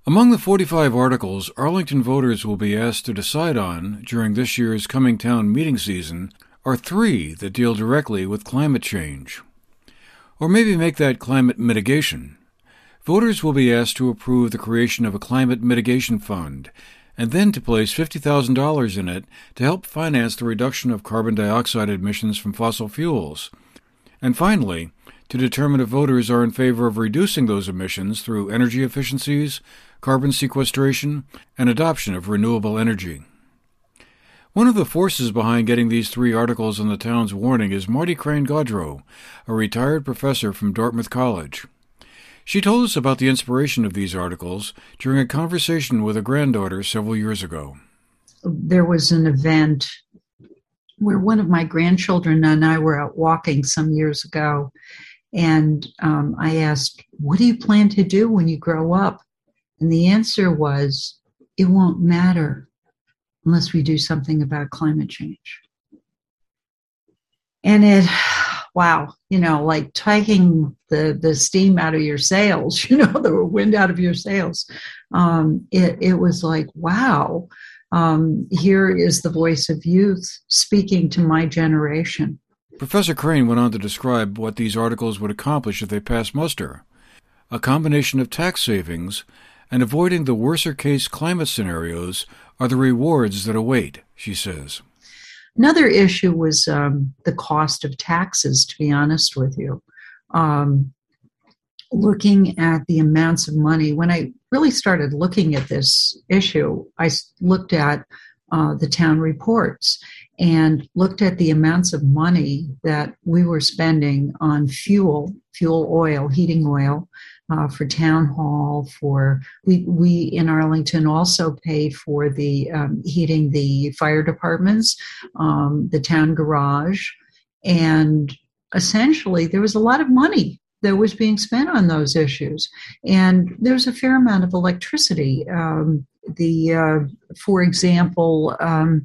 Among the 45 articles Arlington voters will be asked to decide on during this year's coming town meeting season are 3 that deal directly with climate change. Or maybe make that climate mitigation. Voters will be asked to approve the creation of a climate mitigation fund, and then to place $50,000 in it to help finance the reduction of carbon dioxide emissions from fossil fuels. And finally, to determine if voters are in favor of reducing those emissions through energy efficiencies, carbon sequestration, and adoption of renewable energy. One of the forces behind getting these 3 articles on the town's warning is Marty Crane Gaudreau, a retired professor from Dartmouth College. She told us about the inspiration of these articles during a conversation with a granddaughter several years ago. There was an event where one of my grandchildren and I were out walking some years ago, and I asked, "What do you plan to do when you grow up?" And the answer was, "It won't matter unless we do something about climate change." And wow, like taking the steam out of your sails, the wind out of your sails. It was like, wow, here is the voice of youth speaking to my generation. Professor Crane went on to describe what these articles would accomplish if they passed muster. A combination of tax savings and avoiding the worser-case climate scenarios are the rewards that await, she says. Another issue was the cost of taxes, to be honest with you. Looking at the amounts of money, when I really started looking at this issue, I looked at the town reports and looked at the amounts of money that we were spending on fuel oil, heating oil, for town hall, we in Arlington also paid for the heating the fire departments, the town garage, and essentially there was a lot of money that was being spent on those issues. And there's a fair amount of electricity. For example,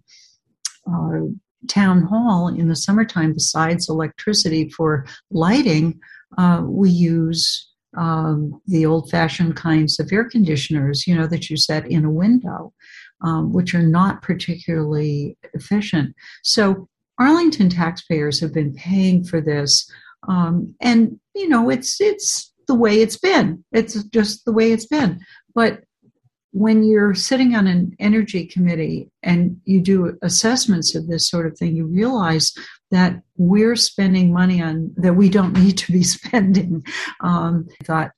town hall in the summertime, besides electricity for lighting, we use the old-fashioned kinds of air conditioners, that you set in a window, which are not particularly efficient. So Arlington taxpayers have been paying for this, and it's the way it's been. It's just the way it's been. But when you're sitting on an energy committee and you do assessments of this sort of thing, you realize that we're spending money on that we don't need to be spending. I thought,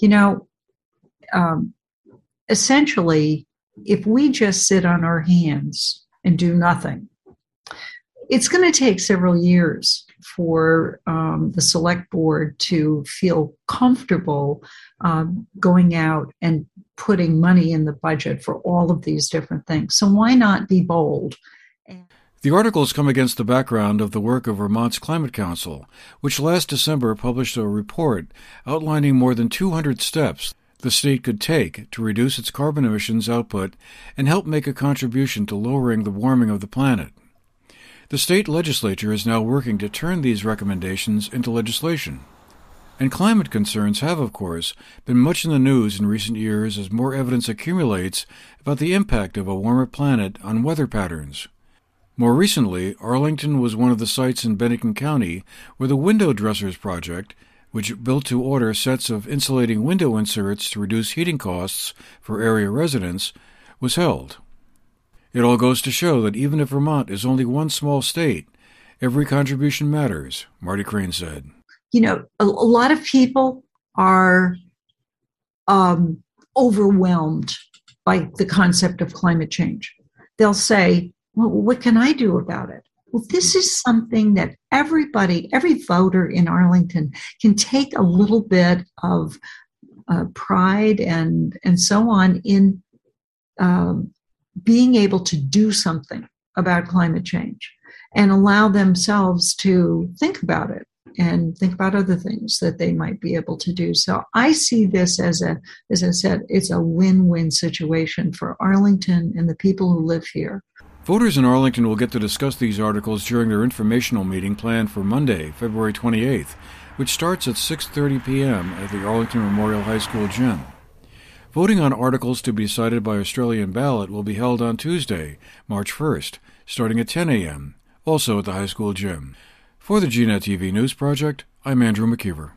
essentially, if we just sit on our hands and do nothing, it's going to take several years for the select board to feel comfortable going out and putting money in the budget for all of these different things. So why not be bold? The articles come against the background of the work of Vermont's Climate Council, which last December published a report outlining more than 200 steps the state could take to reduce its carbon emissions output and help make a contribution to lowering the warming of the planet. The state legislature is now working to turn these recommendations into legislation. And climate concerns have, of course, been much in the news in recent years as more evidence accumulates about the impact of a warmer planet on weather patterns. More recently, Arlington was one of the sites in Bennington County where the Window Dressers Project, which built to order sets of insulating window inserts to reduce heating costs for area residents, was held. It all goes to show that even if Vermont is only one small state, every contribution matters, Marty Crane said. A lot of people are overwhelmed by the concept of climate change. They'll say, well, what can I do about it? Well, this is something that every voter in Arlington can take a little bit of pride and so on in being able to do something about climate change and allow themselves to think about it and think about other things that they might be able to do. So I see this as I said, it's a win-win situation for Arlington and the people who live here. Voters in Arlington will get to discuss these articles during their informational meeting planned for Monday, February 28th, which starts at 6:30 p.m. at the Arlington Memorial High School gym. Voting on articles to be decided by Australian ballot will be held on Tuesday, March 1st, starting at 10 a.m., also at the high school gym. For the GNet TV News Project, I'm Andrew McKeever.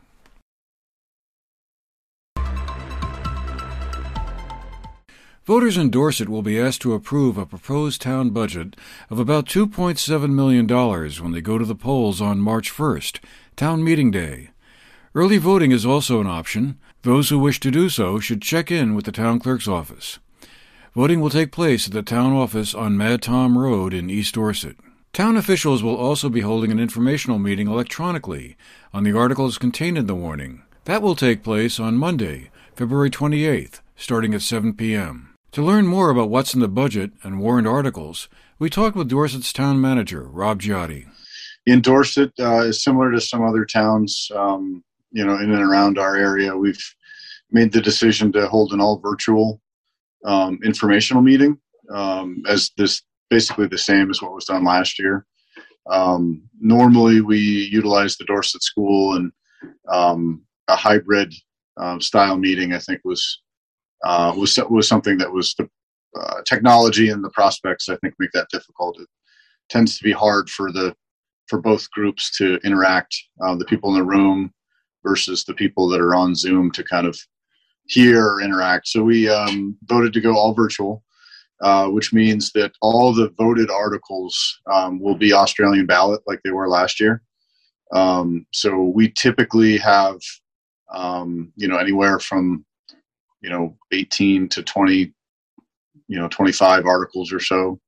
Voters in Dorset will be asked to approve a proposed town budget of about $2.7 million when they go to the polls on March 1st, town meeting day. Early voting is also an option. Those who wish to do so should check in with the town clerk's office. Voting will take place at the town office on Mad Tom Road in East Dorset. Town officials will also be holding an informational meeting electronically on the articles contained in the warning. That will take place on Monday, February 28th, starting at 7 p.m. To learn more about what's in the budget and warrant articles, we talked with Dorset's town manager, Rob Giotti. In Dorset, is similar to some other towns, in and around our area. We've made the decision to hold an all virtual informational meeting, as this basically the same as what was done last year. Normally, we utilize the Dorset School, and a hybrid style meeting, I think, was something that was the technology and the prospects, I think, make that difficult. It tends to be hard for both groups to interact, the people in the room versus the people that are on Zoom to kind of hear or interact. So we voted to go all virtual, which means that all the voted articles will be Australian ballot like they were last year. So we typically have, anywhere from 18 to 20, 25 articles or so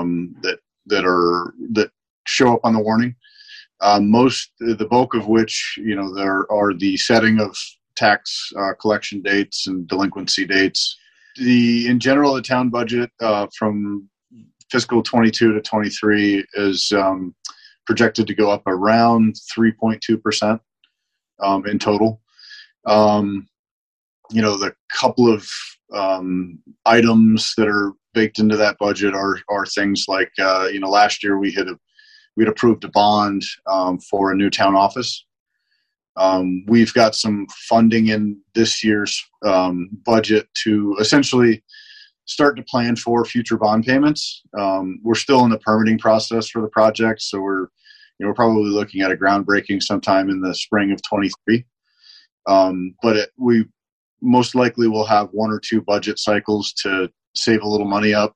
that show up on the warning. The bulk of which, there are the setting of tax collection dates and delinquency dates. In general, the town budget from fiscal 22 to 23 is projected to go up around 3.2% in total. The couple of items that are baked into that budget are things like, last year we'd approved a bond for a new town office. We've got some funding in this year's budget to essentially start to plan for future bond payments. We're still in the permitting process for the project, so we're probably looking at a groundbreaking sometime in the spring of 23. But we most likely will have one or two budget cycles to save a little money up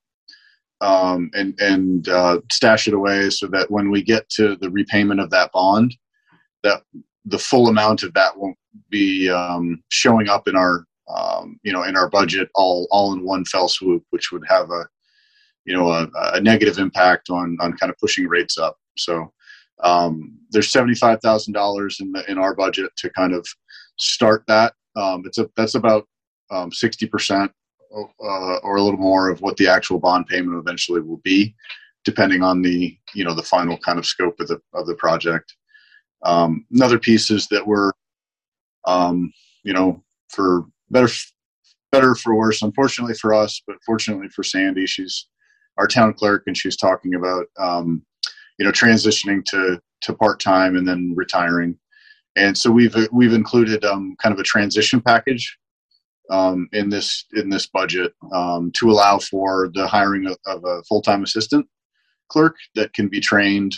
and stash it away so that when we get to the repayment of that bond, that the full amount of that won't be showing up in our in our budget all in one fell swoop, which would have a negative impact on kind of pushing rates up. So there's $75,000 in our budget to kind of start that. That's about 60% or a little more of what the actual bond payment eventually will be, depending on the final kind of scope of the project. Another piece is that we're, for better for worse, unfortunately for us, but fortunately for Sandy, she's our town clerk, and she's talking about, transitioning to part-time and then retiring. And so we've included kind of a transition package in this budget to allow for the hiring of a full-time assistant clerk that can be trained,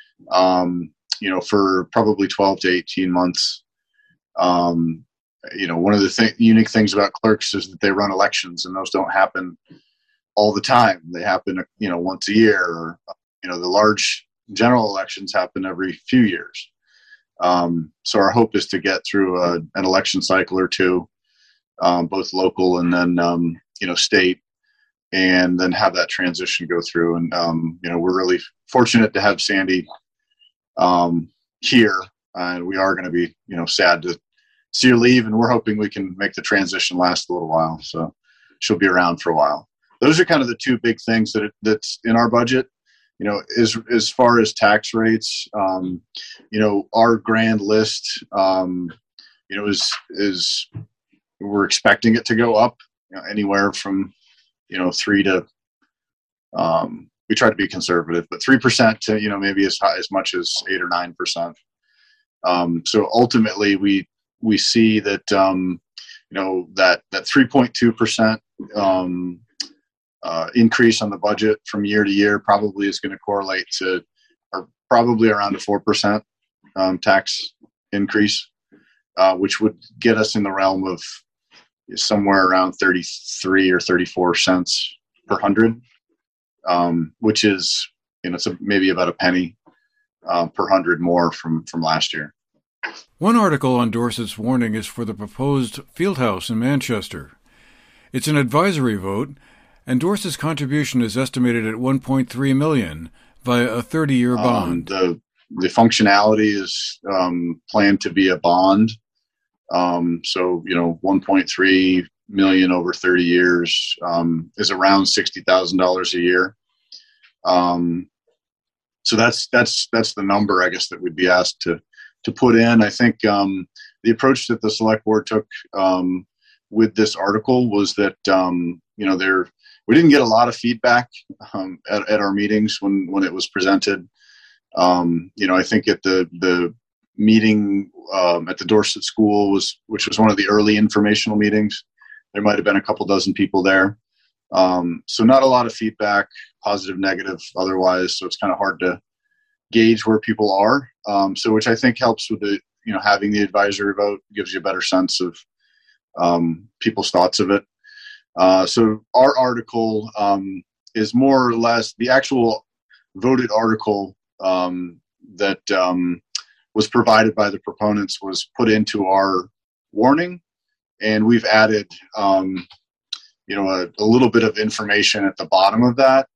for probably 12 to 18 months. One of the unique things about clerks is that they run elections, and those don't happen all the time. They happen, once a year. Or, the large general elections happen every few years. So our hope is to get through an election cycle or two, both local and then, state, and then have that transition go through. And, we're really fortunate to have Sandy here, and we are going to be, sad to see her leave, and we're hoping we can make the transition last a little while. So she'll be around for a while. Those are kind of the two big things that's in our budget. As far as tax rates, our grand list, is we're expecting it to go up, anywhere from, 3 to, we try to be conservative, but 3% to, maybe as much as 8 or 9%. So ultimately we see that, that 3.2% increase on the budget from year to year probably is going to correlate to, or probably around a 4% tax increase, which would get us in the realm of somewhere around 33 or 34 cents per hundred, which is, it's maybe about a penny per hundred more from last year. One article on Dorset's warning is for the proposed Fieldhouse in Manchester. It's an advisory vote, and Dorset's contribution is estimated at $1.3 million via a 30-year bond. The functionality is planned to be a bond. So, $1.3 million over 30 years is around $60,000 a year. So that's the number, I guess, that we'd be asked to put in. I think the approach that the select board took with this article was that we didn't get a lot of feedback at our meetings when it was presented. I think at the meeting at the Dorset School which was one of the early informational meetings, there might have been a couple dozen people there. So not a lot of feedback, positive, negative, otherwise. So it's kind of hard to gauge where people are. So which I think helps with the, having the advisory vote gives you a better sense of people's thoughts of it. So our article is more or less the actual voted article that was provided by the proponents was put into our warning, and we've added a little bit of information at the bottom of that,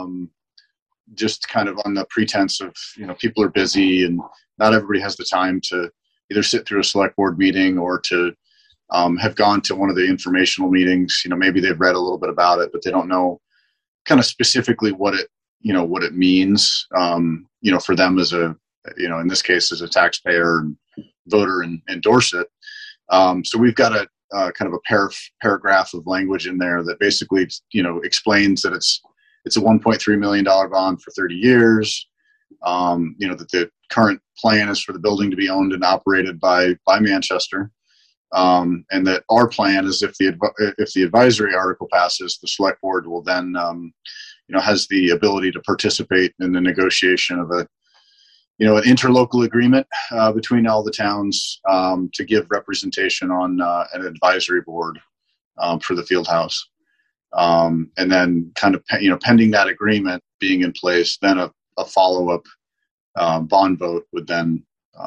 just kind of on the pretense of people are busy and not everybody has the time to either sit through a select board meeting or to have gone to one of the informational meetings. Maybe they've read a little bit about it, but they don't know kind of specifically what it means, for them as a, in this case, as a taxpayer and voter in Dorset. So we've got a kind of a paragraph of language in there that basically, explains that it's a $1.3 million bond for 30 years. That the current plan is for the building to be owned and operated by Manchester. And that our plan is if the advisory article passes, the select board will then, has the ability to participate in the negotiation of an interlocal agreement between all the towns to give representation on an advisory board for the field house. And then kind of, pending that agreement being in place, then a follow-up bond vote would then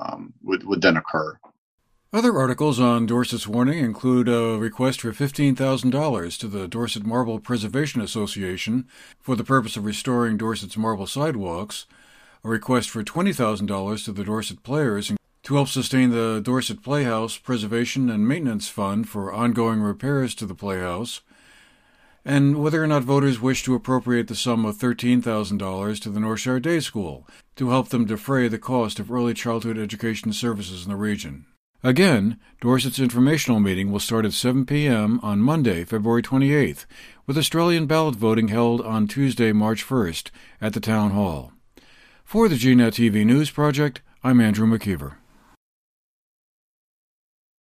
occur. Other articles on Dorset's warning include a request for $15,000 to the Dorset Marble Preservation Association for the purpose of restoring Dorset's marble sidewalks, a request for $20,000 to the Dorset Players to help sustain the Dorset Playhouse Preservation and Maintenance Fund for ongoing repairs to the Playhouse, and whether or not voters wish to appropriate the sum of $13,000 to the North Shire Day School to help them defray the cost of early childhood education services in the region. Again, Dorset's informational meeting will start at 7 p.m. on Monday, February 28th, with Australian ballot voting held on Tuesday, March 1st at the Town Hall. For the GNet TV News Project, I'm Andrew McKeever.